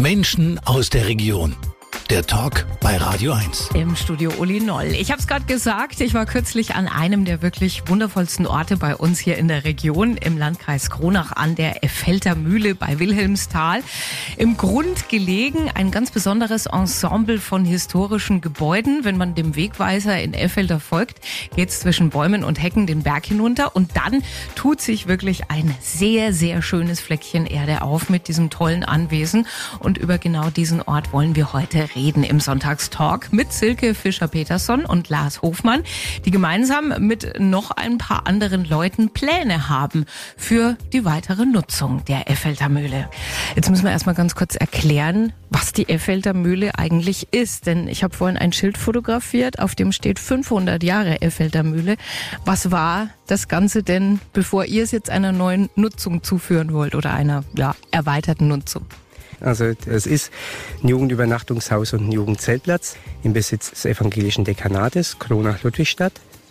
Menschen aus der Region. Der Talk bei Radio 1. Im Studio Uli Noll. Ich habe es gerade gesagt, ich war kürzlich an einem der wirklich wundervollsten Orte bei uns hier in der Region, im Landkreis Kronach an der Effelder Mühle bei Wilhelmsthal. Im Grund gelegen ein ganz besonderes Ensemble von historischen Gebäuden. Wenn man dem Wegweiser in Effelder folgt, geht es zwischen Bäumen und Hecken den Berg hinunter und dann tut sich wirklich ein sehr, sehr schönes Fleckchen Erde auf mit diesem tollen Anwesen. Und über genau diesen Ort wollen wir heute reden im Sonntagstalk mit Silke Fischer-Peterson und Lars Hofmann, die gemeinsam mit noch ein paar anderen Leuten Pläne haben für die weitere Nutzung der Effelder Mühle. Jetzt müssen wir erstmal ganz kurz erklären, was die Effelder Mühle eigentlich ist. Denn ich habe vorhin ein Schild fotografiert, auf dem steht 500 Jahre Effelder Mühle. Was war das Ganze denn, bevor ihr es jetzt einer neuen Nutzung zuführen wollt oder einer erweiterten Nutzung? Also es ist ein Jugendübernachtungshaus und ein Jugendzeltplatz im Besitz des evangelischen Dekanates Kronach-Ludwigstadt.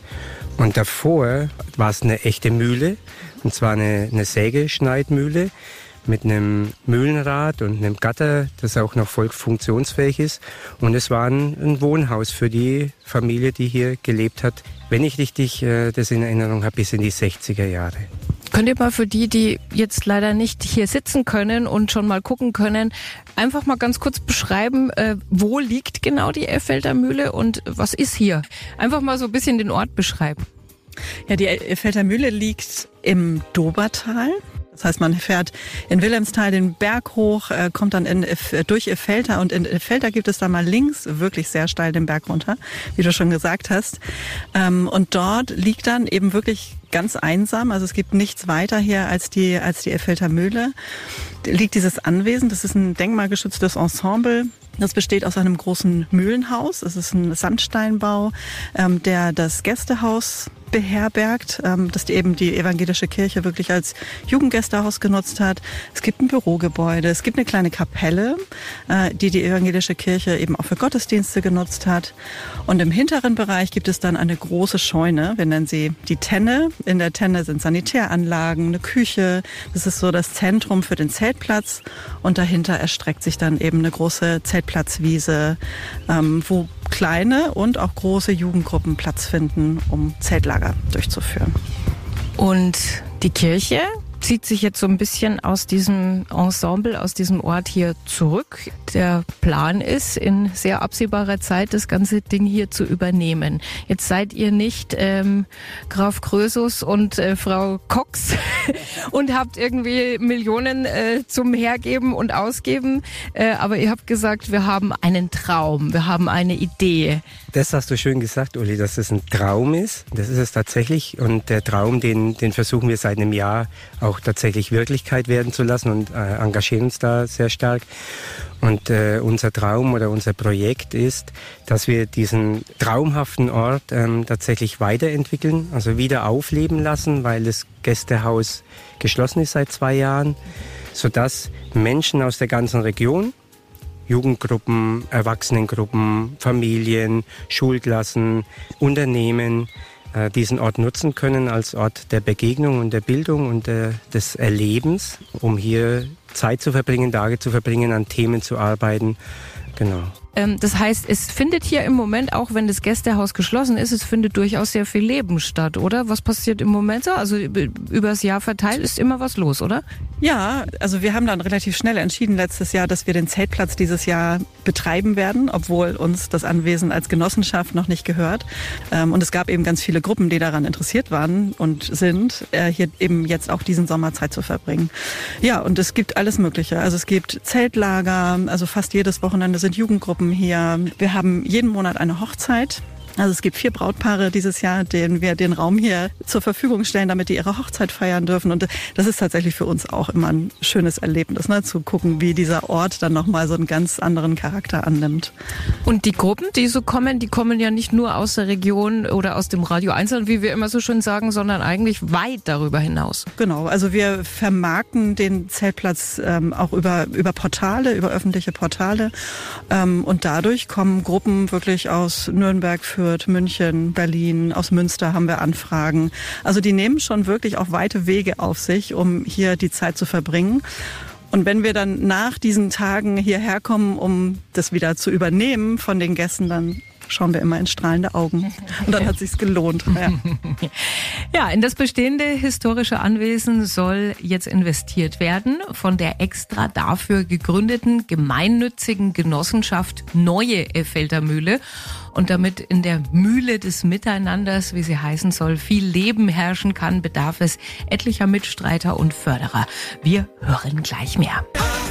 Und davor war es eine echte Mühle, und zwar eine Sägeschneidmühle mit einem Mühlenrad und einem Gatter, das auch noch voll funktionsfähig ist. Und es war ein Wohnhaus für die Familie, die hier gelebt hat, wenn ich richtig das in Erinnerung habe, bis in die 60er Jahre. Könnt ihr mal für die jetzt leider nicht hier sitzen können und schon mal gucken können, einfach mal ganz kurz beschreiben, wo liegt genau die Effelder Mühle und was ist hier? Einfach mal so ein bisschen den Ort beschreiben. Ja, die Effelder Mühle liegt im Dobertal. Das heißt, man fährt in Wilhelmsthal den Berg hoch, kommt dann durch Effelder und in Effelder gibt es dann mal links wirklich sehr steil den Berg runter, wie du schon gesagt hast. Und dort liegt dann eben wirklich ganz einsam, also es gibt nichts weiter hier als die Effelder Mühle, liegt dieses Anwesen. Das ist ein denkmalgeschütztes Ensemble. Das besteht aus einem großen Mühlenhaus. Es ist ein Sandsteinbau, der das Gästehaus beherbergt, das die evangelische Kirche wirklich als Jugendgästehaus genutzt hat. Es gibt ein Bürogebäude, es gibt eine kleine Kapelle, die evangelische Kirche eben auch für Gottesdienste genutzt hat. Und im hinteren Bereich gibt es dann eine große Scheune, wir nennen sie die Tenne. In der Tenne sind Sanitäranlagen, eine Küche. Das ist so das Zentrum für den Zeltplatz. Und dahinter erstreckt sich dann eben eine große Zeltplatzwiese, wo kleine und auch große Jugendgruppen Platz finden, um Zeltlager durchzuführen. Und die Kirche zieht sich jetzt so ein bisschen aus diesem Ensemble, aus diesem Ort hier zurück. Der Plan ist, in sehr absehbarer Zeit das ganze Ding hier zu übernehmen. Jetzt seid ihr nicht Graf Krösus und Frau Cox und habt irgendwie Millionen zum Hergeben und Ausgeben, aber ihr habt gesagt, wir haben einen Traum, wir haben eine Idee. Das hast du schön gesagt, Uli, dass es ein Traum ist. Das ist es tatsächlich. Und der Traum, den versuchen wir seit einem Jahr auch tatsächlich Wirklichkeit werden zu lassen und engagieren uns da sehr stark. Und unser Traum oder unser Projekt ist, dass wir diesen traumhaften Ort tatsächlich weiterentwickeln, also wieder aufleben lassen, weil das Gästehaus geschlossen ist seit 2 Jahren, sodass Menschen aus der ganzen Region, Jugendgruppen, Erwachsenengruppen, Familien, Schulklassen, Unternehmen diesen Ort nutzen können als Ort der Begegnung und der Bildung und des Erlebens, um hier Zeit zu verbringen, Tage zu verbringen, an Themen zu arbeiten. Genau. Das heißt, es findet hier im Moment, auch wenn das Gästehaus geschlossen ist, es findet durchaus sehr viel Leben statt, oder? Was passiert im Moment so? Also übers Jahr verteilt ist immer was los, oder? Ja, also wir haben dann relativ schnell entschieden letztes Jahr, dass wir den Zeltplatz dieses Jahr betreiben werden, obwohl uns das Anwesen als Genossenschaft noch nicht gehört. Und es gab eben ganz viele Gruppen, die daran interessiert waren und sind, hier eben jetzt auch diesen Sommer Zeit zu verbringen. Ja, und es gibt alles Mögliche. Also es gibt Zeltlager, also fast jedes Wochenende sind Jugendgruppen hier. Wir haben jeden Monat eine Hochzeit. Also es gibt 4 Brautpaare dieses Jahr, denen wir den Raum hier zur Verfügung stellen, damit die ihre Hochzeit feiern dürfen. Und das ist tatsächlich für uns auch immer ein schönes Erlebnis, ne? Zu gucken, wie dieser Ort dann nochmal so einen ganz anderen Charakter annimmt. Und die Gruppen, die so kommen, die kommen ja nicht nur aus der Region oder aus dem Radio 1, wie wir immer so schön sagen, sondern eigentlich weit darüber hinaus. Genau, also wir vermarkten den Zeltplatz auch über Portale, über öffentliche Portale. Und dadurch kommen Gruppen wirklich aus Nürnberg, Fürth, München, Berlin, aus Münster haben wir Anfragen. Also die nehmen schon wirklich auch weite Wege auf sich, um hier die Zeit zu verbringen. Und wenn wir dann nach diesen Tagen hierher kommen, um das wieder zu übernehmen von den Gästen, dann schauen wir immer in strahlende Augen. Und dann hat es sich gelohnt. Ja. Ja, in das bestehende historische Anwesen soll jetzt investiert werden von der extra dafür gegründeten gemeinnützigen Genossenschaft Neue Effelder Mühle. Und damit in der Mühle des Miteinanders, wie sie heißen soll, viel Leben herrschen kann, bedarf es etlicher Mitstreiter und Förderer. Wir hören gleich mehr.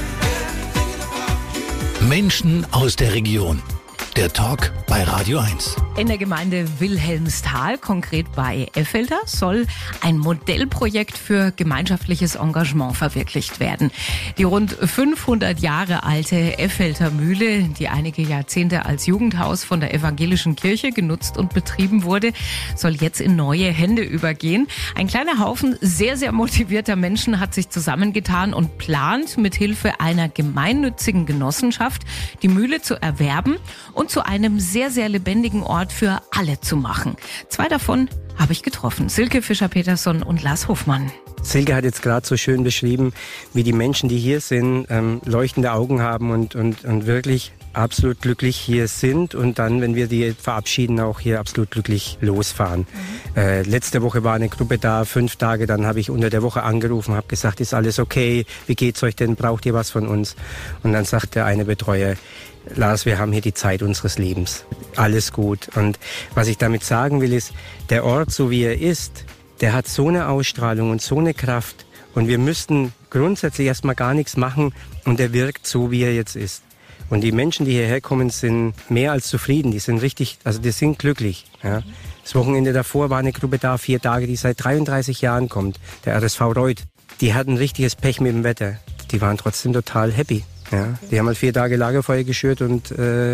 Menschen aus der Region. Der Talk bei Radio 1. In der Gemeinde Wilhelmsthal, konkret bei Effelder, soll ein Modellprojekt für gemeinschaftliches Engagement verwirklicht werden. Die rund 500 Jahre alte Effelder Mühle, die einige Jahrzehnte als Jugendhaus von der evangelischen Kirche genutzt und betrieben wurde, soll jetzt in neue Hände übergehen. Ein kleiner Haufen sehr, sehr motivierter Menschen hat sich zusammengetan und plant, mit Hilfe einer gemeinnützigen Genossenschaft die Mühle zu erwerben und zu einem sehr, sehr lebendigen Ort für alle zu machen. 2 davon habe ich getroffen. Silke Fischer-Peterson und Lars Hofmann. Silke hat jetzt gerade so schön beschrieben, wie die Menschen, die hier sind, leuchtende Augen haben und wirklich absolut glücklich hier sind und dann, wenn wir die verabschieden, auch hier absolut glücklich losfahren. Letzte Woche war eine Gruppe da, 5 Tage, dann habe ich unter der Woche angerufen, habe gesagt, ist alles okay, wie geht's euch denn, braucht ihr was von uns? Und dann sagt der eine Betreuer, Lars, wir haben hier die Zeit unseres Lebens. Alles gut. Und was ich damit sagen will, ist, der Ort, so wie er ist, der hat so eine Ausstrahlung und so eine Kraft. Und wir müssten grundsätzlich erstmal gar nichts machen und er wirkt so, wie er jetzt ist. Und die Menschen, die hierher kommen, sind mehr als zufrieden. Die sind richtig, also die sind glücklich. Ja. Das Wochenende davor war eine Gruppe da, 4 Tage, die seit 33 Jahren kommt. Der RSV Reuth. Die hatten richtiges Pech mit dem Wetter. Die waren trotzdem total happy. Ja, die haben halt 4 Tage Lagerfeuer geschürt und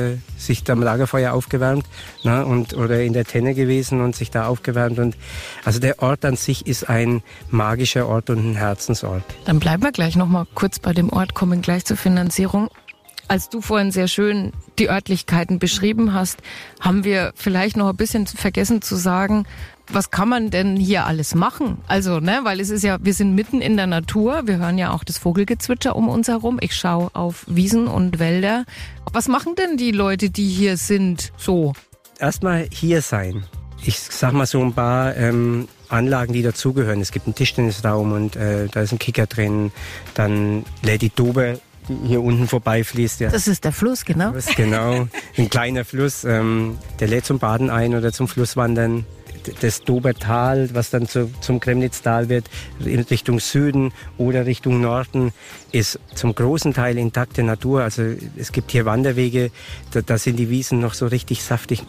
sich am Lagerfeuer aufgewärmt, na, oder in der Tenne gewesen und sich da aufgewärmt. Und also der Ort an sich ist ein magischer Ort und ein Herzensort. Dann bleiben wir gleich noch mal kurz bei dem Ort, kommen gleich zur Finanzierung. Als du vorhin sehr schön die Örtlichkeiten beschrieben hast, haben wir vielleicht noch ein bisschen vergessen zu sagen, was kann man denn hier alles machen? Also, weil es ist ja, wir sind mitten in der Natur. Wir hören ja auch das Vogelgezwitscher um uns herum. Ich schaue auf Wiesen und Wälder. Was machen denn die Leute, die hier sind, so? Erstmal hier sein. Ich sag mal so ein paar Anlagen, die dazugehören. Es gibt einen Tischtennisraum und da ist ein Kicker drin. Dann lädt die Dober, die hier unten vorbeifließt. Ja. Das ist der Fluss, genau. Genau, ein kleiner Fluss. Der lädt zum Baden ein oder zum Flusswandern. Das Dobertal, was dann zum Kremnitztal wird, in Richtung Süden oder Richtung Norden, ist zum großen Teil intakte Natur. Also es gibt hier Wanderwege, da sind die Wiesen noch so richtig saftig.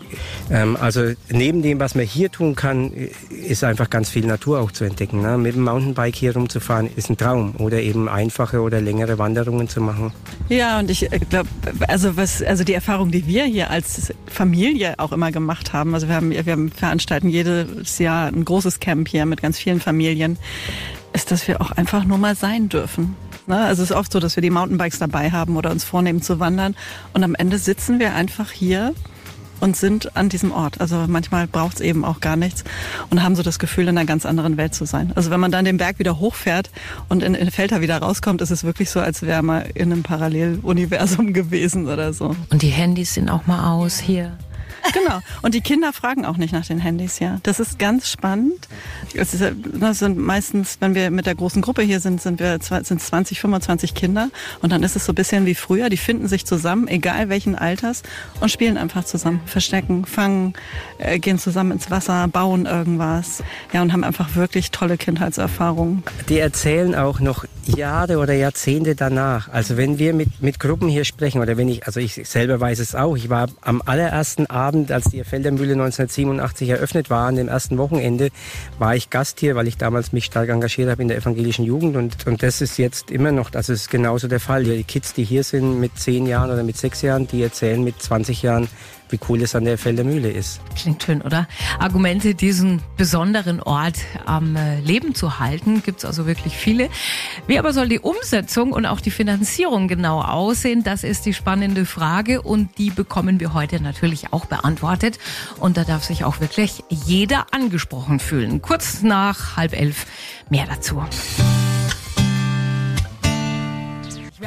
Also neben dem, was man hier tun kann, ist einfach ganz viel Natur auch zu entdecken. Ne? Mit dem Mountainbike hier rumzufahren ist ein Traum oder eben einfache oder längere Wanderungen zu machen. Ja, und ich glaube, also die Erfahrung, die wir hier als Familie auch immer gemacht haben, also wir haben veranstalten jedes Jahr ein großes Camp hier mit ganz vielen Familien, ist, dass wir auch einfach nur mal sein dürfen. Also es ist oft so, dass wir die Mountainbikes dabei haben oder uns vornehmen zu wandern und am Ende sitzen wir einfach hier und sind an diesem Ort. Also manchmal braucht es eben auch gar nichts und haben so das Gefühl, in einer ganz anderen Welt zu sein. Also wenn man dann den Berg wieder hochfährt und in Effelder wieder rauskommt, ist es wirklich so, als wäre man in einem Paralleluniversum gewesen oder so. Und die Handys sind auch mal aus hier. Genau. Und die Kinder fragen auch nicht nach den Handys, ja. Das ist ganz spannend. Das sind meistens, wenn wir mit der großen Gruppe hier sind, sind 20, 25 Kinder. Und dann ist es so ein bisschen wie früher. Die finden sich zusammen, egal welchen Alters, und spielen einfach zusammen. Verstecken, fangen, gehen zusammen ins Wasser, bauen irgendwas. Ja, und haben einfach wirklich tolle Kindheitserfahrungen. Die erzählen auch noch Jahre oder Jahrzehnte danach. Also wenn wir mit Gruppen hier sprechen oder ich selber weiß es auch. Ich war am allerersten Abend, als die Effelder Mühle 1987 eröffnet war, an dem ersten Wochenende, war ich Gast hier, weil ich damals mich stark engagiert habe in der evangelischen Jugend und das ist jetzt immer noch, das ist genauso der Fall. Die Kids, die hier sind mit 10 Jahren oder mit 6 Jahren, die erzählen mit 20 Jahren, wie cool es an der Effelder Mühle ist. Klingt schön, oder? Argumente, diesen besonderen Ort am Leben zu halten, gibt's also wirklich viele. Wie aber soll die Umsetzung und auch die Finanzierung genau aussehen? Das ist die spannende Frage und die bekommen wir heute natürlich auch beantwortet. Und da darf sich auch wirklich jeder angesprochen fühlen. Kurz nach 10:30 mehr dazu.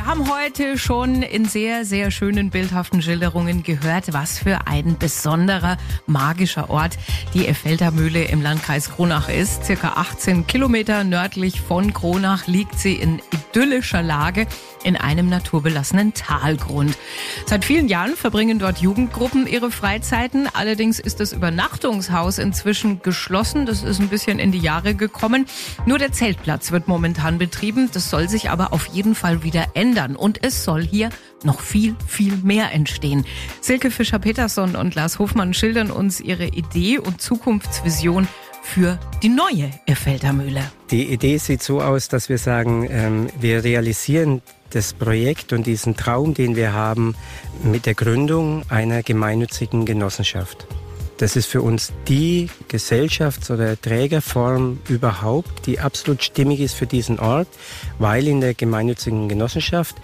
Wir haben heute schon in sehr, sehr schönen, bildhaften Schilderungen gehört, was für ein besonderer, magischer Ort die Effelder Mühle im Landkreis Kronach ist. Circa 18 Kilometer nördlich von Kronach liegt sie in idyllischer Lage in einem naturbelassenen Talgrund. Seit vielen Jahren verbringen dort Jugendgruppen ihre Freizeiten. Allerdings ist das Übernachtungshaus inzwischen geschlossen. Das ist ein bisschen in die Jahre gekommen. Nur der Zeltplatz wird momentan betrieben. Das soll sich aber auf jeden Fall wieder ändern. Und es soll hier noch viel, viel mehr entstehen. Silke Fischer-Peterson und Lars Hofmann schildern uns ihre Idee und Zukunftsvision für die neue Effelder Mühle. Die Idee sieht so aus, dass wir sagen, wir realisieren das Projekt und diesen Traum, den wir haben, mit der Gründung einer gemeinnützigen Genossenschaft. Das ist für uns die Gesellschafts- oder Trägerform überhaupt, die absolut stimmig ist für diesen Ort, weil in der gemeinnützigen Genossenschaft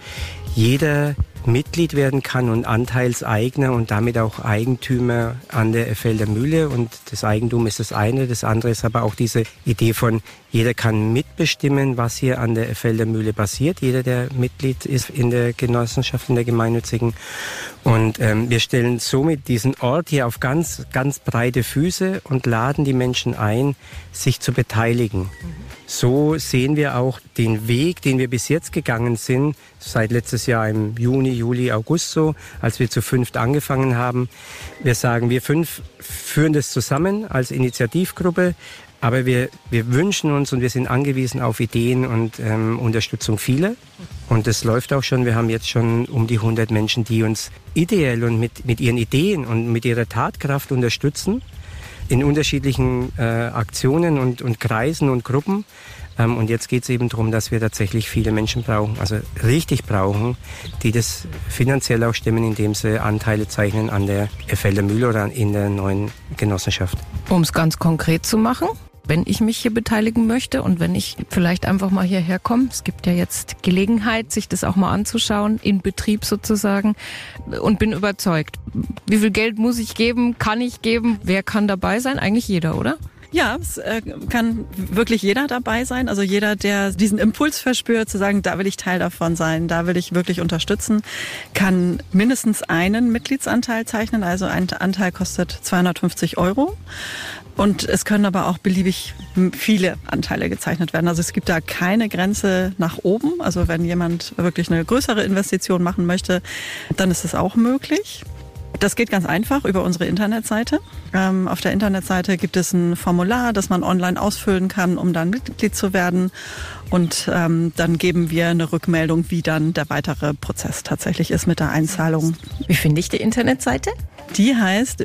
jeder Mitglied werden kann und Anteilseigner und damit auch Eigentümer an der Effelder Mühle. Und das Eigentum ist das eine, das andere ist aber auch diese Idee von, jeder kann mitbestimmen, was hier an der Effelder Mühle passiert. Jeder, der Mitglied ist in der Genossenschaft, in der gemeinnützigen. Und wir stellen somit diesen Ort hier auf ganz, ganz breite Füße und laden die Menschen ein, sich zu beteiligen. So sehen wir auch den Weg, den wir bis jetzt gegangen sind, seit letztes Jahr im Juni, Juli, August so, als wir zu 5 angefangen haben. Wir sagen, wir 5 führen das zusammen als Initiativgruppe, aber wir wünschen uns und wir sind angewiesen auf Ideen und Unterstützung vieler. Und das läuft auch schon. Wir haben jetzt schon um die 100 Menschen, die uns ideell und mit ihren Ideen und mit ihrer Tatkraft unterstützen. In unterschiedlichen Aktionen und Kreisen und Gruppen. Und jetzt geht es eben darum, dass wir tatsächlich viele Menschen brauchen, also richtig brauchen, die das finanziell auch stemmen, indem sie Anteile zeichnen an der Effelder Mühle oder in der neuen Genossenschaft. Um es ganz konkret zu machen, wenn ich mich hier beteiligen möchte und wenn ich vielleicht einfach mal hierher komme, es gibt ja jetzt Gelegenheit, sich das auch mal anzuschauen, in Betrieb sozusagen, und bin überzeugt. Wie viel Geld muss ich geben, kann ich geben, wer kann dabei sein? Eigentlich jeder, oder? Ja, es kann wirklich jeder dabei sein. Also jeder, der diesen Impuls verspürt, zu sagen, da will ich Teil davon sein, da will ich wirklich unterstützen, kann mindestens einen Mitgliedsanteil zeichnen. Also ein Anteil kostet 250 €. Und es können aber auch beliebig viele Anteile gezeichnet werden. Also es gibt da keine Grenze nach oben. Also wenn jemand wirklich eine größere Investition machen möchte, dann ist es auch möglich. Das geht ganz einfach über unsere Internetseite. Auf der Internetseite gibt es ein Formular, das man online ausfüllen kann, um dann Mitglied zu werden. Und dann geben wir eine Rückmeldung, wie dann der weitere Prozess tatsächlich ist mit der Einzahlung. Wie finde ich die Internetseite? Die heißt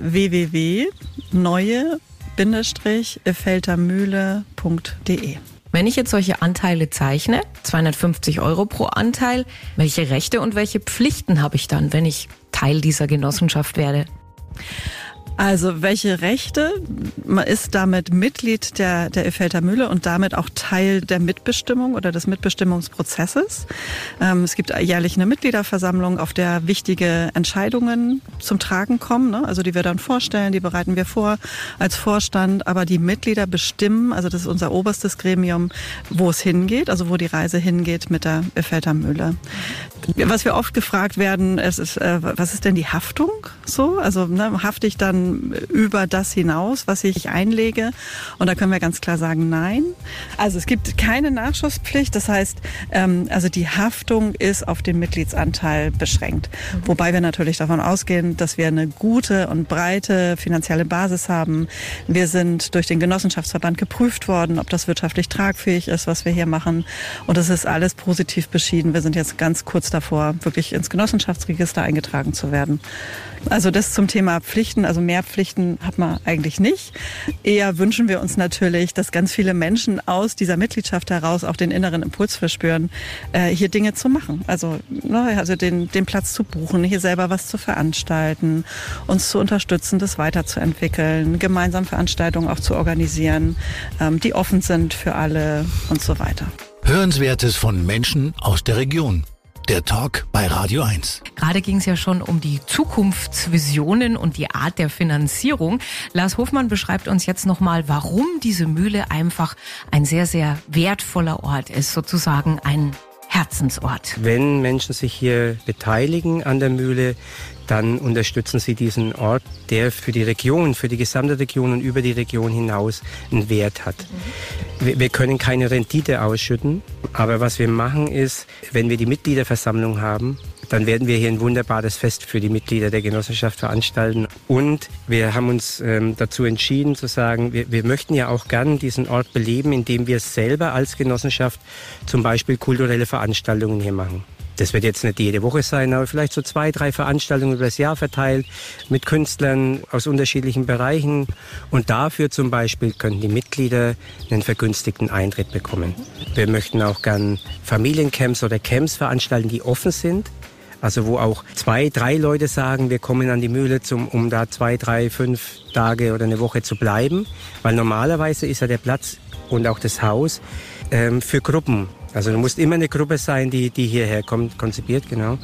www.neue-effeldermühle.de. Wenn ich jetzt solche Anteile zeichne, 250 € pro Anteil, welche Rechte und welche Pflichten habe ich dann, wenn ich Teil dieser Genossenschaft werde? Also welche Rechte? Man ist damit Mitglied der Effelder Mühle und damit auch Teil der Mitbestimmung oder des Mitbestimmungsprozesses. Es gibt jährlich eine Mitgliederversammlung, auf der wichtige Entscheidungen zum Tragen kommen, ne? Also die wir dann vorstellen, die bereiten wir vor als Vorstand. Aber die Mitglieder bestimmen, also das ist unser oberstes Gremium, wo es hingeht, also wo die Reise hingeht mit der Effelder Mühle. Was wir oft gefragt werden, was ist denn die Haftung so? Also hafte ich dann über das hinaus, was ich einlege? Und da können wir ganz klar sagen, nein. Also es gibt keine Nachschusspflicht. Das heißt, also die Haftung ist auf den Mitgliedsanteil beschränkt. Wobei wir natürlich davon ausgehen, dass wir eine gute und breite finanzielle Basis haben. Wir sind durch den Genossenschaftsverband geprüft worden, ob das wirtschaftlich tragfähig ist, was wir hier machen. Und das ist alles positiv beschieden. Wir sind jetzt ganz kurz davor, wirklich ins Genossenschaftsregister eingetragen zu werden. Also das zum Thema Pflichten, also mehr Pflichten hat man eigentlich nicht. Eher wünschen wir uns natürlich, dass ganz viele Menschen aus dieser Mitgliedschaft heraus auch den inneren Impuls verspüren, hier Dinge zu machen. Also den Platz zu buchen, hier selber was zu veranstalten, uns zu unterstützen, das weiterzuentwickeln, gemeinsam Veranstaltungen auch zu organisieren, die offen sind für alle und so weiter. Hörenswertes von Menschen aus der Region. Der Talk bei Radio 1. Gerade ging es ja schon um die Zukunftsvisionen und die Art der Finanzierung. Lars Hofmann beschreibt uns jetzt nochmal, warum diese Mühle einfach ein sehr, sehr wertvoller Ort ist, sozusagen ein Herzensort. Wenn Menschen sich hier beteiligen an der Mühle, dann unterstützen sie diesen Ort, der für die Region, für die gesamte Region und über die Region hinaus einen Wert hat. Wir können keine Rendite ausschütten, aber was wir machen ist, wenn wir die Mitgliederversammlung haben, dann werden wir hier ein wunderbares Fest für die Mitglieder der Genossenschaft veranstalten. Und wir haben uns dazu entschieden zu sagen, wir möchten ja auch gern diesen Ort beleben, indem wir selber als Genossenschaft zum Beispiel kulturelle Veranstaltungen hier machen. Das wird jetzt nicht jede Woche sein, aber vielleicht so 2, 3 Veranstaltungen über das Jahr verteilt mit Künstlern aus unterschiedlichen Bereichen. Und dafür zum Beispiel können die Mitglieder einen vergünstigten Eintritt bekommen. Wir möchten auch gern Familiencamps oder Camps veranstalten, die offen sind. Also wo auch 2, 3 Leute sagen, wir kommen an die Mühle, um da 2, 3, 5 Tage oder eine Woche zu bleiben. Weil normalerweise ist ja der Platz und auch das Haus für Gruppen. Also du musst immer eine Gruppe sein, die hierher kommt, konzipiert, genau.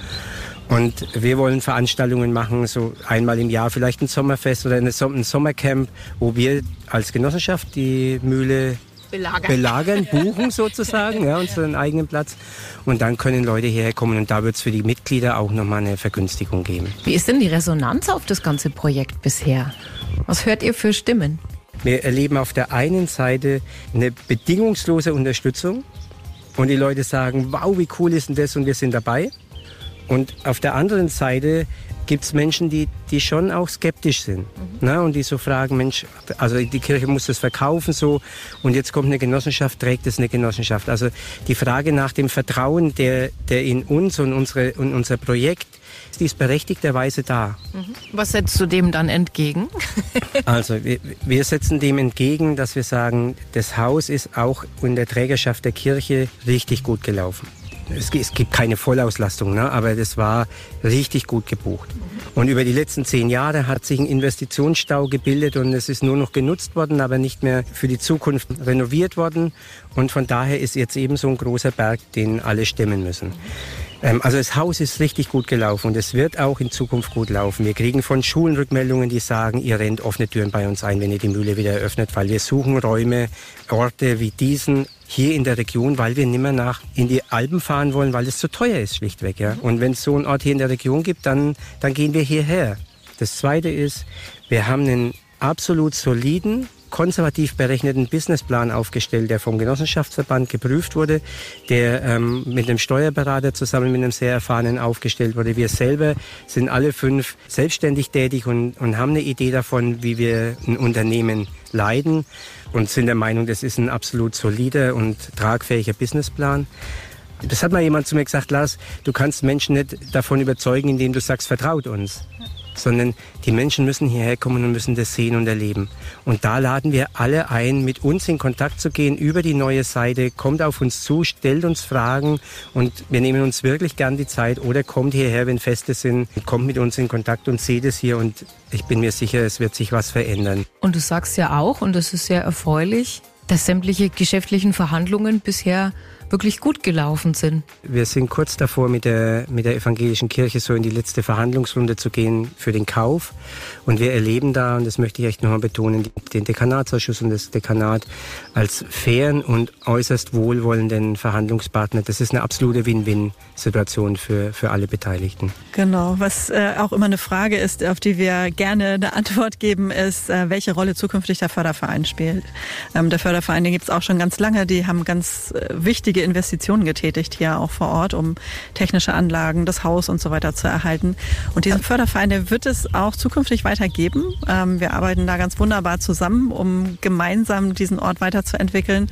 Und wir wollen Veranstaltungen machen, so einmal im Jahr, vielleicht ein Sommerfest oder ein Sommercamp, wo wir als Genossenschaft die Mühle belagern, buchen sozusagen, ja, unseren eigenen Platz. Und dann können Leute hierher kommen und da wird es für die Mitglieder auch nochmal eine Vergünstigung geben. Wie ist denn die Resonanz auf das ganze Projekt bisher? Was hört ihr für Stimmen? Wir erleben auf der einen Seite eine bedingungslose Unterstützung. Und die Leute sagen, wow, wie cool ist denn das und wir sind dabei. Und auf der anderen Seite gibt es Menschen, die schon auch skeptisch sind. Ne? Und die so fragen, Mensch, also die Kirche muss das verkaufen so und jetzt kommt eine Genossenschaft, trägt es eine Genossenschaft. Also die Frage nach dem Vertrauen, der in uns und unser Projekt, die ist berechtigterweise da. Was setzt du dem dann entgegen? Also wir setzen dem entgegen, dass wir sagen, das Haus ist auch in der Trägerschaft der Kirche richtig gut gelaufen. Es gibt keine Vollauslastung, ne? Aber das war richtig gut gebucht. Und über die letzten 10 Jahre hat sich ein Investitionsstau gebildet und es ist nur noch genutzt worden, aber nicht mehr für die Zukunft renoviert worden. Und von daher ist jetzt eben so ein großer Berg, den alle stemmen müssen. Also das Haus ist richtig gut gelaufen und es wird auch in Zukunft gut laufen. Wir kriegen von Schulen Rückmeldungen, die sagen, ihr rennt offene Türen bei uns ein, wenn ihr die Mühle wieder eröffnet, weil wir suchen Räume, Orte wie diesen hier in der Region, weil wir nimmer in die Alpen fahren wollen, weil es zu teuer ist, schlichtweg. Ja. Und wenn es so einen Ort hier in der Region gibt, dann gehen wir hierher. Das Zweite ist, wir haben einen absolut soliden, konservativ berechneten Businessplan aufgestellt, der vom Genossenschaftsverband geprüft wurde, der mit einem Steuerberater zusammen mit einem sehr erfahrenen aufgestellt wurde. Wir selber sind alle 5 selbstständig tätig und haben eine Idee davon, wie wir ein Unternehmen leiten und sind der Meinung, das ist ein absolut solider und tragfähiger Businessplan. Das hat mal jemand zu mir gesagt, Lars, du kannst Menschen nicht davon überzeugen, indem du sagst, vertraut uns. Sondern die Menschen müssen hierher kommen und müssen das sehen und erleben. Und da laden wir alle ein, mit uns in Kontakt zu gehen über die neue Seite. Kommt auf uns zu, stellt uns Fragen und wir nehmen uns wirklich gern die Zeit. Oder kommt hierher, wenn Feste sind, kommt mit uns in Kontakt und seht es hier. Und ich bin mir sicher, es wird sich was verändern. Und du sagst ja auch, und das ist sehr erfreulich, dass sämtliche geschäftlichen Verhandlungen bisher wirklich gut gelaufen sind. Wir sind kurz davor, mit der evangelischen Kirche so in die letzte Verhandlungsrunde zu gehen für den Kauf. Und wir erleben da, und das möchte ich echt nochmal betonen, den Dekanatsausschuss und das Dekanat als fairen und äußerst wohlwollenden Verhandlungspartner. Das ist eine absolute Win-Win-Situation für alle Beteiligten. Genau, was auch immer eine Frage ist, auf die wir gerne eine Antwort geben, ist, welche Rolle zukünftig der Förderverein spielt. Der Förderverein, den gibt es auch schon ganz lange, die haben ganz wichtige Investitionen getätigt hier auch vor Ort, um technische Anlagen, das Haus und so weiter zu erhalten. Und diesen Förderverein, der wird es auch zukünftig weitergeben. Wir arbeiten da ganz wunderbar zusammen, um gemeinsam diesen Ort weiterzuentwickeln.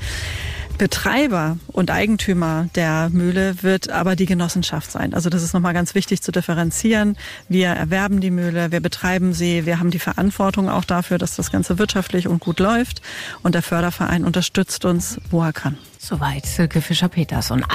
Betreiber und Eigentümer der Mühle wird aber die Genossenschaft sein. Also das ist nochmal ganz wichtig zu differenzieren. Wir erwerben die Mühle, wir betreiben sie, wir haben die Verantwortung auch dafür, dass das Ganze wirtschaftlich und gut läuft. Und der Förderverein unterstützt uns, wo er kann. Soweit Silke Fischer-Peters. Und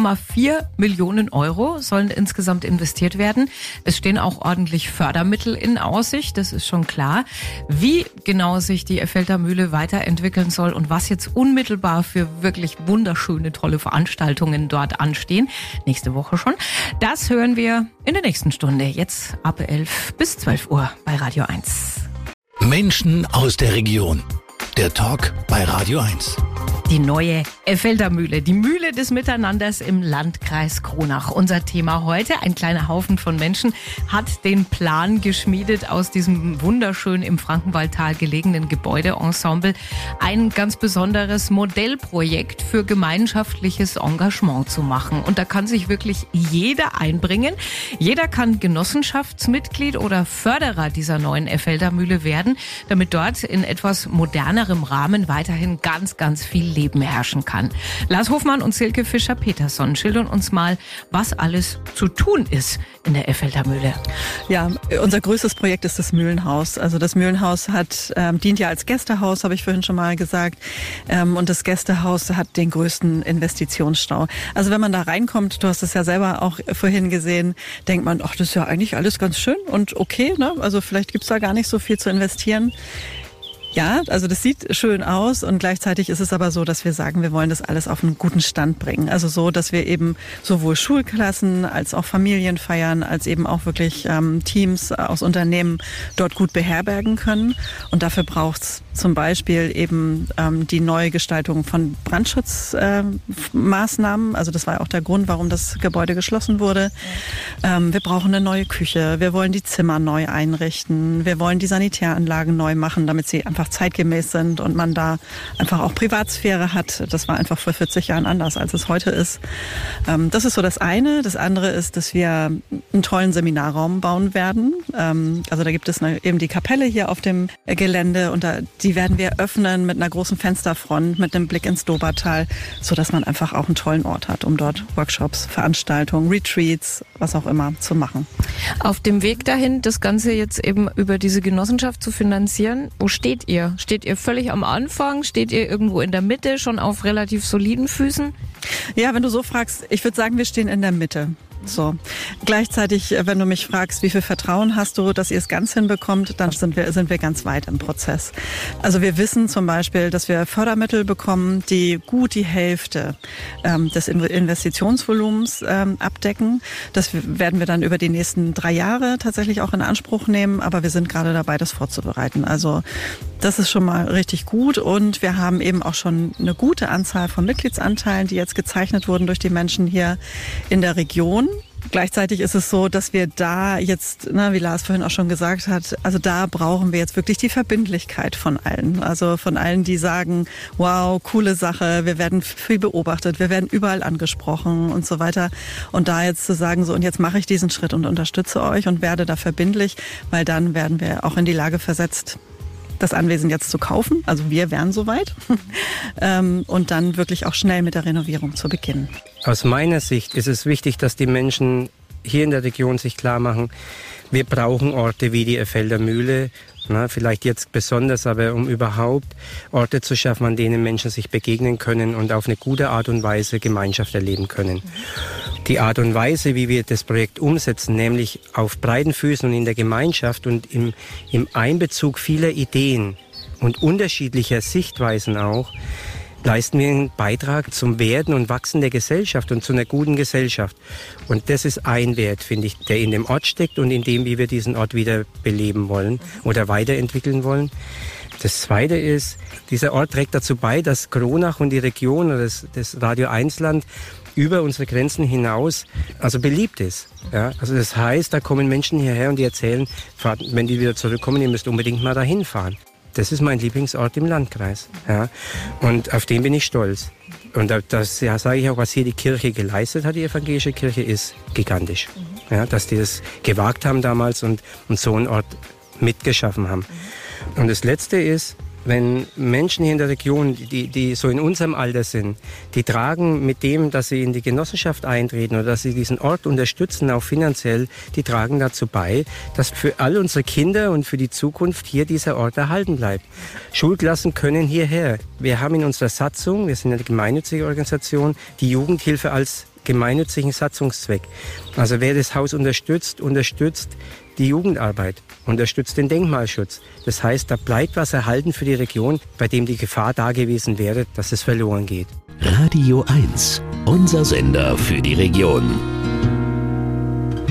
1,4 Millionen Euro sollen insgesamt investiert werden. Es stehen auch ordentlich Fördermittel in Aussicht, das ist schon klar. Wie genau sich die Effelder Mühle weiterentwickeln soll und was jetzt unmittelbar für wirklich wunderschöne, tolle Veranstaltungen dort anstehen, nächste Woche schon, das hören wir in der nächsten Stunde, jetzt ab 11 bis 12 Uhr bei Radio 1. Menschen aus der Region. Der Talk bei Radio 1. Die neue Effelder Mühle, die Mühle des Miteinanders im Landkreis Kronach. Unser Thema heute, ein kleiner Haufen von Menschen hat den Plan geschmiedet, aus diesem wunderschön im Frankenwaldtal gelegenen Gebäudeensemble ein ganz besonderes Modellprojekt für gemeinschaftliches Engagement zu machen. Und da kann sich wirklich jeder einbringen. Jeder kann Genossenschaftsmitglied oder Förderer dieser neuen Effelder Mühle werden, damit dort in etwas modernerem Rahmen weiterhin ganz, ganz viel Leben herrschen kann. Lars Hofmann und Silke Fischer-Peterson schildern uns mal, was alles zu tun ist in der Effelder Mühle. Ja, unser größtes Projekt ist das Mühlenhaus. Also das Mühlenhaus dient ja als Gästehaus, habe ich vorhin schon mal gesagt. Und das Gästehaus hat den größten Investitionsstau. Also wenn man da reinkommt, du hast es ja selber auch vorhin gesehen, denkt man, ach, das ist ja eigentlich alles ganz schön und okay, ne? Also vielleicht gibt's da gar nicht so viel zu investieren. Ja, also das sieht schön aus und gleichzeitig ist es aber so, dass wir sagen, wir wollen das alles auf einen guten Stand bringen. Also so, dass wir eben sowohl Schulklassen als auch Familienfeiern, als eben auch wirklich Teams aus Unternehmen dort gut beherbergen können. Und dafür braucht's zum Beispiel eben die Neugestaltung von Brandschutzmaßnahmen. Also das war ja auch der Grund, warum das Gebäude geschlossen wurde. Wir brauchen eine neue Küche. Wir wollen die Zimmer neu einrichten. Wir wollen die Sanitäranlagen neu machen, damit sie einfach zeitgemäß sind und man da einfach auch Privatsphäre hat. Das war einfach vor 40 Jahren anders, als es heute ist. Das ist so das eine. Das andere ist, dass wir einen tollen Seminarraum bauen werden. Also da gibt es eben die Kapelle hier auf dem Gelände und die werden wir öffnen mit einer großen Fensterfront, mit einem Blick ins Dobertal, sodass man einfach auch einen tollen Ort hat, um dort Workshops, Veranstaltungen, Retreats, was auch immer zu machen. Auf dem Weg dahin, das Ganze jetzt eben über diese Genossenschaft zu finanzieren, wo steht ihr? Steht ihr völlig am Anfang? Steht ihr irgendwo in der Mitte, schon auf relativ soliden Füßen? Ja, wenn du so fragst, ich würde sagen, wir stehen in der Mitte. So. Gleichzeitig, wenn du mich fragst, wie viel Vertrauen hast du, dass ihr es ganz hinbekommt, dann sind wir ganz weit im Prozess. Also wir wissen zum Beispiel, dass wir Fördermittel bekommen, die gut die Hälfte des Investitionsvolumens abdecken. Das werden wir dann über die nächsten 3 Jahre tatsächlich auch in Anspruch nehmen, aber wir sind gerade dabei, das vorzubereiten. Also das ist schon mal richtig gut und wir haben eben auch schon eine gute Anzahl von Mitgliedsanteilen, die jetzt gezeichnet wurden durch die Menschen hier in der Region. Gleichzeitig ist es so, dass wir da jetzt, wie Lars vorhin auch schon gesagt hat, also da brauchen wir jetzt wirklich die Verbindlichkeit von allen. Also von allen, die sagen, wow, coole Sache, wir werden viel beobachtet, wir werden überall angesprochen und so weiter. Und da jetzt zu sagen, so und jetzt mache ich diesen Schritt und unterstütze euch und werde da verbindlich, weil dann werden wir auch in die Lage versetzt, das Anwesen jetzt zu kaufen. Also wir wären soweit. Und dann wirklich auch schnell mit der Renovierung zu beginnen. Aus meiner Sicht ist es wichtig, dass die Menschen hier in der Region sich klar machen, wir brauchen Orte wie die Effelder Mühle, vielleicht jetzt besonders, aber um überhaupt Orte zu schaffen, an denen Menschen sich begegnen können und auf eine gute Art und Weise Gemeinschaft erleben können. Die Art und Weise, wie wir das Projekt umsetzen, nämlich auf breiten Füßen und in der Gemeinschaft und im Einbezug vieler Ideen und unterschiedlicher Sichtweisen auch, leisten wir einen Beitrag zum Werden und Wachsen der Gesellschaft und zu einer guten Gesellschaft. Und das ist ein Wert, finde ich, der in dem Ort steckt und in dem, wie wir diesen Ort wieder beleben wollen oder weiterentwickeln wollen. Das Zweite ist, dieser Ort trägt dazu bei, dass Kronach und die Region oder das Radio 1 Land über unsere Grenzen hinaus also beliebt ist. Ja, also das heißt, da kommen Menschen hierher und die erzählen, wenn die wieder zurückkommen, ihr müsst unbedingt mal dahin fahren. Das ist mein Lieblingsort im Landkreis. Ja, und auf den bin ich stolz. Und das sage ich auch, was hier die Kirche geleistet hat, die evangelische Kirche, ist gigantisch. Ja, dass die das gewagt haben damals und so einen Ort mitgeschaffen haben. Und das Letzte ist, wenn Menschen hier in der Region, die so in unserem Alter sind, die tragen mit dem, dass sie in die Genossenschaft eintreten oder dass sie diesen Ort unterstützen, auch finanziell, die tragen dazu bei, dass für all unsere Kinder und für die Zukunft hier dieser Ort erhalten bleibt. Schulklassen können hierher. Wir haben in unserer Satzung, wir sind eine gemeinnützige Organisation, die Jugendhilfe als gemeinnützigen Satzungszweck. Also wer das Haus unterstützt die Jugendarbeit, unterstützt den Denkmalschutz. Das heißt, da bleibt was erhalten für die Region, bei dem die Gefahr da gewesen wäre, dass es verloren geht. Radio 1, unser Sender für die Region.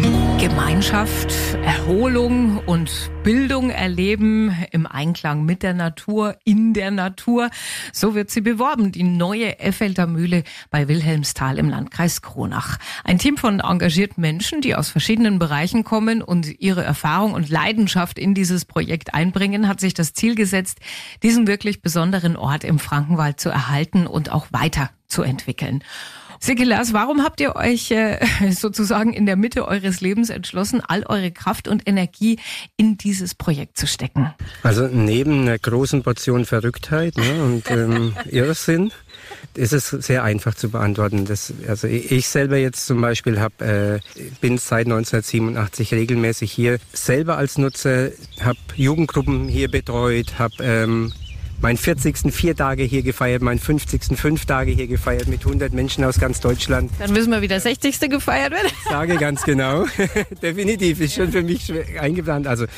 Gemeinschaft, Erholung und Bildung erleben im Einklang mit der Natur, in der Natur. So wird sie beworben, die neue Effelder Mühle bei Wilhelmsthal im Landkreis Kronach. Ein Team von engagierten Menschen, die aus verschiedenen Bereichen kommen und ihre Erfahrung und Leidenschaft in dieses Projekt einbringen, hat sich das Ziel gesetzt, diesen wirklich besonderen Ort im Frankenwald zu erhalten und auch weiterzuentwickeln. Silke, Lars, warum habt ihr euch sozusagen in der Mitte eures Lebens entschlossen, all eure Kraft und Energie in dieses Projekt zu stecken? Also neben einer großen Portion Verrücktheit und Irrsinn ist es sehr einfach zu beantworten. Also ich selber jetzt zum Beispiel bin seit 1987 regelmäßig hier selber als Nutzer, habe Jugendgruppen hier betreut, habe meinen 40. 4 Tage hier gefeiert, meinen 50. 5 Tage hier gefeiert mit 100 Menschen aus ganz Deutschland. Dann müssen wir wieder 60. gefeiert werden. Sage ganz genau. Definitiv, ist schon für mich eingeplant. Also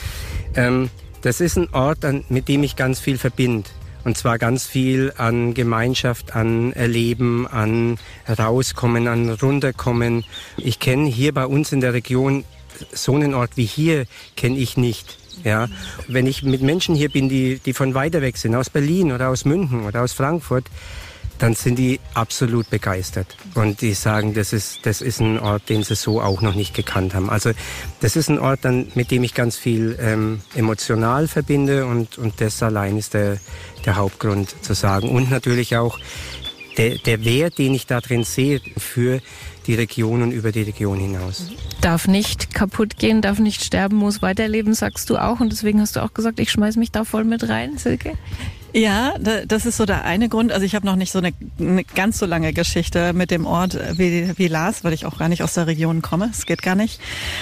das ist ein Ort, mit dem ich ganz viel verbinde. Und zwar ganz viel an Gemeinschaft, an Erleben, an Rauskommen, an Runterkommen. Ich kenne hier bei uns in der Region so einen Ort wie hier kenne ich nicht. Ja, wenn ich mit Menschen hier bin, die von weiter weg sind, aus Berlin oder aus München oder aus Frankfurt, dann sind die absolut begeistert. Und die sagen, das ist ein Ort, den sie so auch noch nicht gekannt haben. Also das ist ein Ort, mit dem ich ganz viel emotional verbinde und das allein ist der Hauptgrund zu sagen. Und natürlich auch der Wert, den ich da drin sehe für die Region und über die Region hinaus. Darf nicht kaputt gehen, darf nicht sterben, muss weiterleben, sagst du auch. Und deswegen hast du auch gesagt, ich schmeiß mich da voll mit rein, Silke. Ja, das ist so der eine Grund. Also ich habe noch nicht so eine ganz so lange Geschichte mit dem Ort wie Lars, weil ich auch gar nicht aus der Region komme. Es geht gar nicht.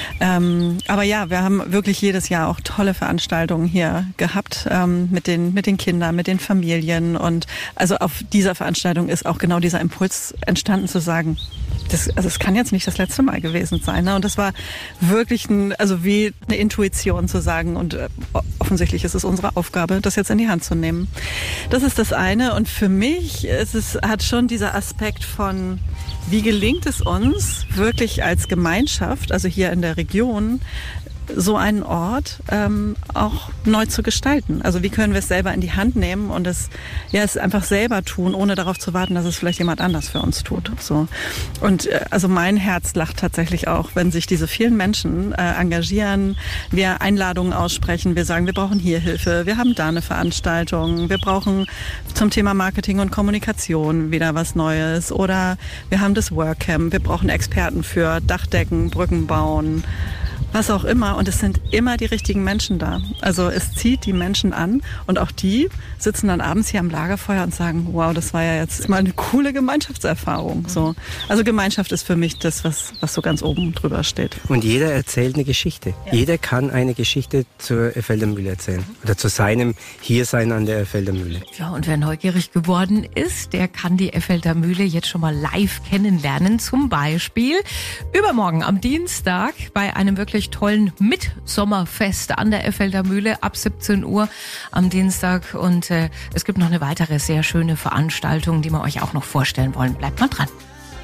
Aber ja, wir haben wirklich jedes Jahr auch tolle Veranstaltungen hier gehabt mit den Kindern, mit den Familien. Und also auf dieser Veranstaltung ist auch genau dieser Impuls entstanden zu sagen, es kann jetzt nicht das letzte Mal gewesen sein. Ne? Und das war wirklich wie eine Intuition zu sagen. Und offensichtlich ist es unsere Aufgabe, das jetzt in die Hand zu nehmen. Das ist das eine. Und für mich hat schon dieser Aspekt von, wie gelingt es uns wirklich als Gemeinschaft, also hier in der Region, so einen Ort auch neu zu gestalten. Also wie können wir es selber in die Hand nehmen und es einfach selber tun, ohne darauf zu warten, dass es vielleicht jemand anders für uns tut. So. Und also mein Herz lacht tatsächlich auch, wenn sich diese vielen Menschen engagieren, wir Einladungen aussprechen, wir sagen, wir brauchen hier Hilfe, wir haben da eine Veranstaltung, wir brauchen zum Thema Marketing und Kommunikation wieder was Neues oder wir haben das Workcamp, wir brauchen Experten für Dachdecken, Brücken bauen, was auch immer. Und es sind immer die richtigen Menschen da. Also es zieht die Menschen an und auch die sitzen dann abends hier am Lagerfeuer und sagen, wow, das war ja jetzt mal eine coole Gemeinschaftserfahrung. So. Also Gemeinschaft ist für mich das, was so ganz oben drüber steht. Und jeder erzählt eine Geschichte. Ja. Jeder kann eine Geschichte zur Effelder Mühle erzählen. Oder zu seinem Hiersein an der Effelder Mühle. Ja, und wer neugierig geworden ist, der kann die Effelder Mühle jetzt schon mal live kennenlernen. Zum Beispiel übermorgen am Dienstag bei einem wirklich tollen Mitsommerfest an der Effelder Mühle ab 17 Uhr am Dienstag. Und es gibt noch eine weitere sehr schöne Veranstaltung, die wir euch auch noch vorstellen wollen. Bleibt mal dran.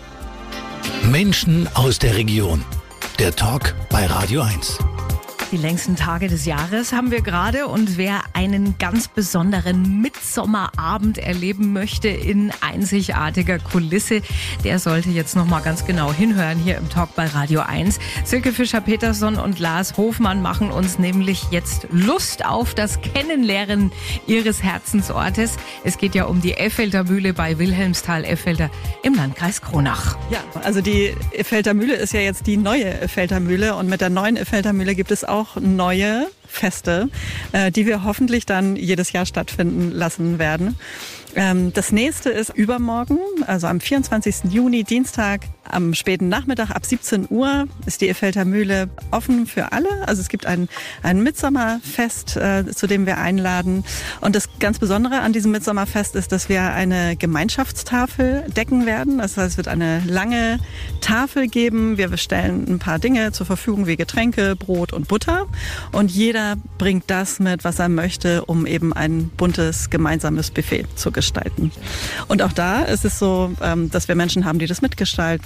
Menschen aus der Region. Der Talk bei Radio 1. Die längsten Tage des Jahres haben wir gerade und wer einen ganz besonderen Mitsommerabend erleben möchte in einzigartiger Kulisse, der sollte jetzt noch mal ganz genau hinhören hier im Talk bei Radio 1. Silke Fischer-Peterson und Lars Hofmann machen uns nämlich jetzt Lust auf das Kennenlernen ihres Herzensortes. Es geht ja um die Effelder Mühle bei Wilhelmsthal-Effelder im Landkreis Kronach. Ja, also die Effelder Mühle ist ja jetzt die neue Effelder Mühle und mit der neuen Effelder Mühle gibt es auch neue Feste, die wir hoffentlich dann jedes Jahr stattfinden lassen werden. Das nächste ist übermorgen, also am 24. Juni, Dienstag, am späten Nachmittag ab 17 Uhr ist die Effelder Mühle offen für alle. Also es gibt ein Mitsommerfest, zu dem wir einladen. Und das ganz Besondere an diesem Mitsommerfest ist, dass wir eine Gemeinschaftstafel decken werden. Das heißt, es wird eine lange Tafel geben. Wir stellen ein paar Dinge zur Verfügung wie Getränke, Brot und Butter. Und jeder bringt das mit, was er möchte, um eben ein buntes gemeinsames Buffet zu gestalten. Und auch da ist es so, dass wir Menschen haben, die das mitgestalten,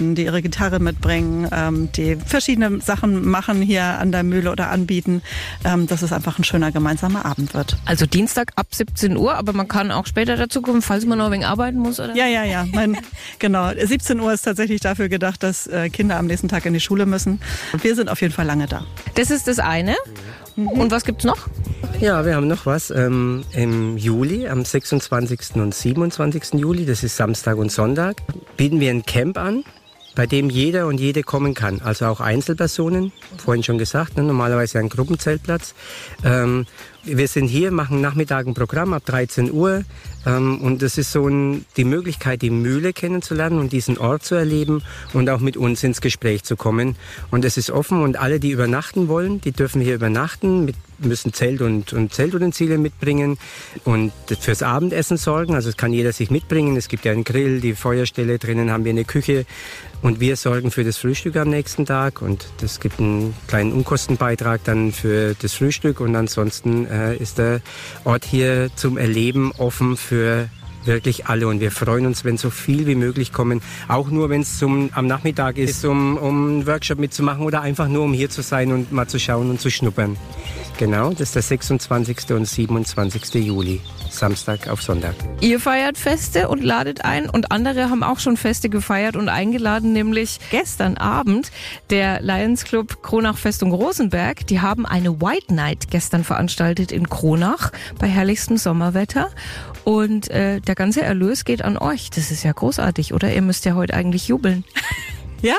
helfen, die ihre Gitarre mitbringen, die verschiedene Sachen machen hier an der Mühle oder anbieten, dass es einfach ein schöner gemeinsamer Abend wird. Also Dienstag ab 17 Uhr, aber man kann auch später dazu kommen, falls man noch ein wenig arbeiten muss, oder? Ja. Genau. 17 Uhr ist tatsächlich dafür gedacht, dass Kinder am nächsten Tag in die Schule müssen. Wir sind auf jeden Fall lange da. Das ist das eine. Und was gibt's noch? Ja, wir haben noch was im Juli, am 26. und 27. Juli, das ist Samstag und Sonntag, bieten wir ein Camp an, bei dem jeder und jede kommen kann, also auch Einzelpersonen, vorhin schon gesagt, normalerweise ein Gruppenzeltplatz. Wir sind hier, machen Nachmittag ein Programm ab 13 Uhr und das ist so die Möglichkeit, die Mühle kennenzulernen und diesen Ort zu erleben und auch mit uns ins Gespräch zu kommen. Und es ist offen und alle, die übernachten wollen, die dürfen hier übernachten, müssen Zelt und Zeltutensilien mitbringen und fürs Abendessen sorgen. Also es kann jeder sich mitbringen. Es gibt ja einen Grill, die Feuerstelle, drinnen haben wir eine Küche und wir sorgen für das Frühstück am nächsten Tag und das gibt einen kleinen Unkostenbeitrag dann für das Frühstück und ansonsten ist der Ort hier zum Erleben offen für wirklich alle und wir freuen uns, wenn so viel wie möglich kommen, auch nur wenn es am Nachmittag ist, um einen Workshop mitzumachen oder einfach nur um hier zu sein und mal zu schauen und zu schnuppern. Genau, das ist der 26. und 27. Juli, Samstag auf Sonntag. Ihr feiert Feste und ladet ein und andere haben auch schon Feste gefeiert und eingeladen, nämlich gestern Abend der Lions Club Kronach Festung Rosenberg. Die haben eine White Night gestern veranstaltet in Kronach bei herrlichstem Sommerwetter und der ganze Erlös geht an euch. Das ist ja großartig, oder? Ihr müsst ja heute eigentlich jubeln. Ja.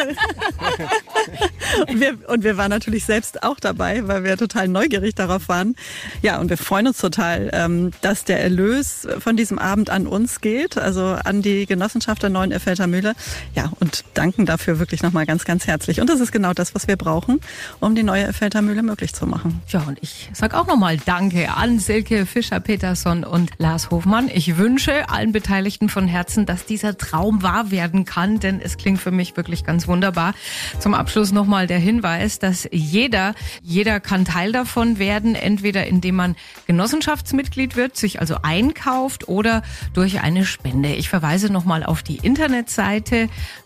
und wir waren natürlich selbst auch dabei, weil wir total neugierig darauf waren. Ja, und wir freuen uns total, dass der Erlös von diesem Abend an uns geht, also an die Genossenschaft der Neuen Effelder Mühle. Ja, und danken dafür wirklich nochmal ganz, ganz herzlich. Und das ist genau das, was wir brauchen, um die Neue Effelder Mühle möglich zu machen. Ja, und ich sag auch nochmal Danke an Silke Fischer-Peterson und Lars Hofmann. Ich wünsche allen Beteiligten von Herzen, dass dieser Traum wahr werden kann, denn es klingt für mich wirklich ganz wunderbar. Zum Abschluss nochmal der Hinweis, dass jeder kann Teil davon werden, entweder indem man Genossenschaftsmitglied wird, sich also einkauft oder durch eine Spende. Ich verweise nochmal auf die Internetseite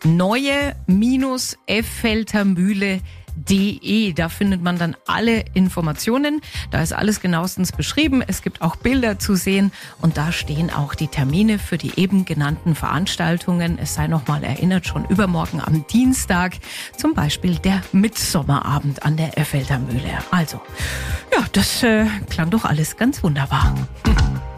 neue-effeltermühle.de. Da findet man dann alle Informationen. Da ist alles genauestens beschrieben. Es gibt auch Bilder zu sehen und da stehen auch die Termine für die eben genannten Veranstaltungen. Es sei nochmal erinnert, schon übermorgen am Dienstag, zum Beispiel der Mitsommerabend an der Effelder Mühle. Also, ja, das klang doch alles ganz wunderbar.